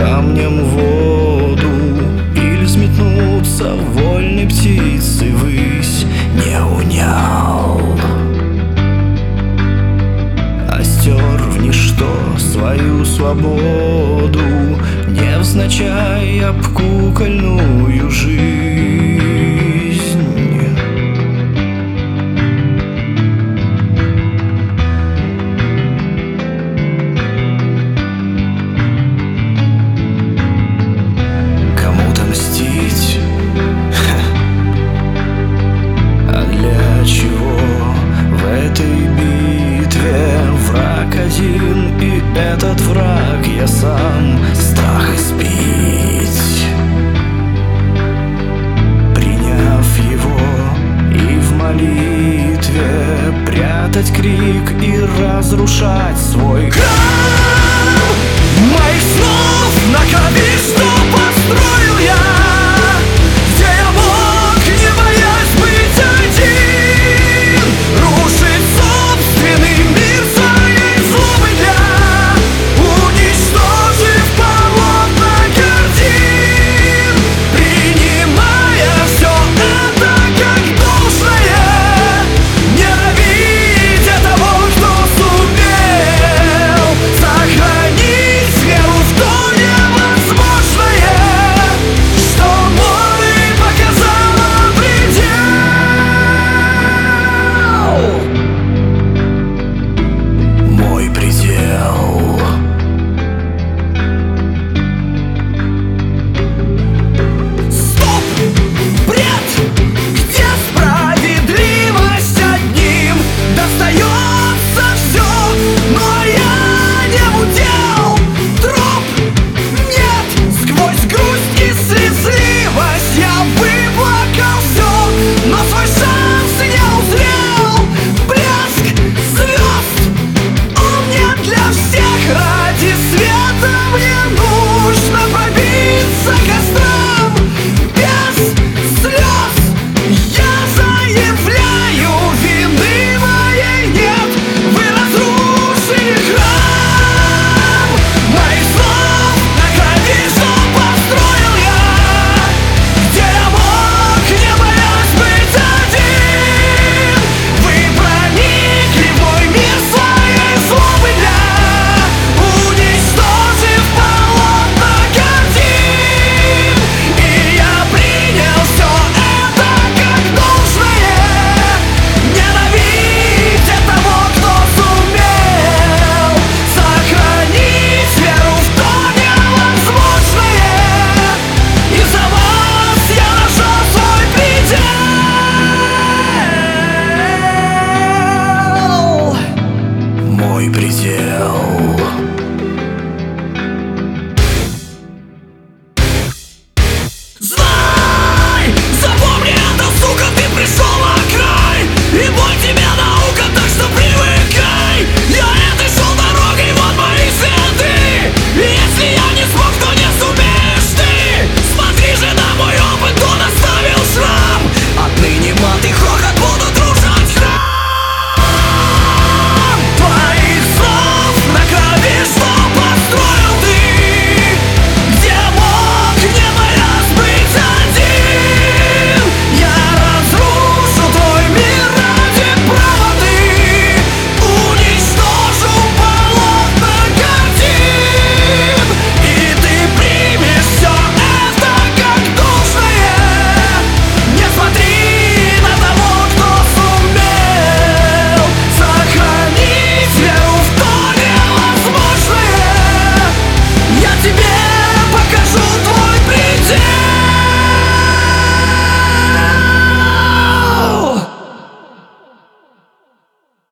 камнем в воду или взметнуться вольной птицей ввысь не унял, а стер в ничто свою свободу, невзначай об кукольную жизнь. Кому-то мстить, а для чего в этой битве враг один, и этот враг я сам. Страх испить, приняв его, и в молитве прятать крик и разрушать свой храм моих снов на ковре.